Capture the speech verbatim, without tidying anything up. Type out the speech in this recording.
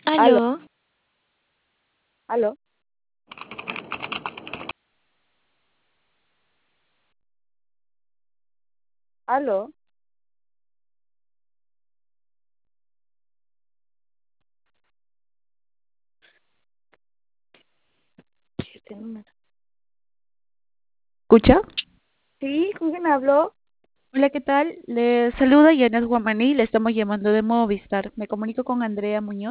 Aló, Aló, aló, aló. Este número. ¿escucha? Sí, ¿con quién habló? Hola, ¿qué tal? Le saluda Yanes Guamaní, le estamos llamando de Movistar. Me comunico con Andrea Muñoz.